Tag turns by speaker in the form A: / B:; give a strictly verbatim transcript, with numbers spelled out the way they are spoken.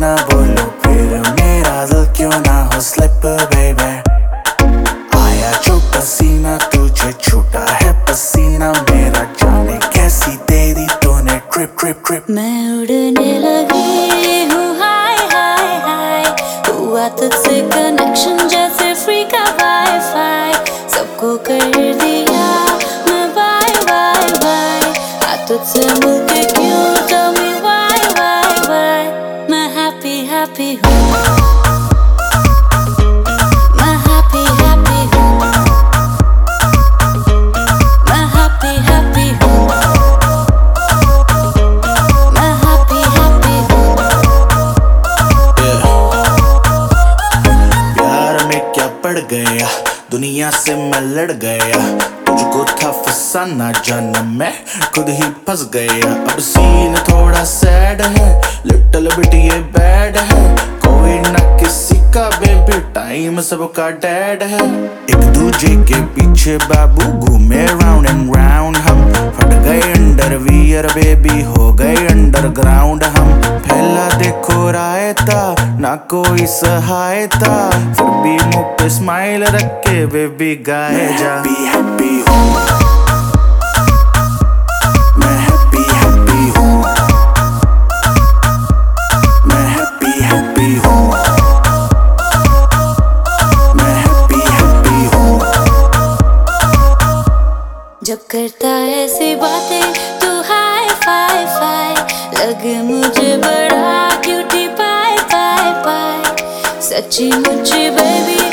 A: ना बोलो फिर मेरा दिल क्यों ना हो स्लिप बेबी। आया जो पसीना तुझे छूटा है पसीना मेरा, जाने कैसी तेरी तूने ट्रिप ट्रिप ट्रिप।
B: मैं उड़ने लगी हूँ हाय हाय हाय, हुआ तुझसे कनेक्शन जैसे फ्री का वाईफाई, सबको कर दिया मैं बाय बाय बाय, आ तुझसे मिलके क्यों tell me why why why, मैं happy happy हूँ, मैं happy happy हूँ, मैं happy happy हूँ, मैं happy happy हूँ।
A: प्यार में क्या पड़ गया दुनिया से मैं लड़ गया, तुझको था फसाना जाना मैं खुद ही फंस गया। अब सीन थोड़ा सैड है लिटिल बिट ये बैड है, कोई ना किसी का बेबी टाइम सबका डैड है। एक दूजे के पीछे बाबू घूमे राउंड एंड राउंड, हम फट गए अंडरवियर बेबी हो गए अंडरग्राउंड हम। फैला देखो रायता ना कोई सहायता, फिर भी मुंह पे स्माइल रख के बेबी गाए जा। हैप्पी हैप्पी हूँ मैं, हैप्पी हैप्पी हूँ मैं, हैप्पी हैप्पी हूँ मैं, हैप्पी हैप्पी हूँ।
B: जब करता ऐसी बातें तू हाय फाय फाय, लगे मुझे बड़ा क्यूटी पाए पाए पाए, सच्ची मुझे बेबी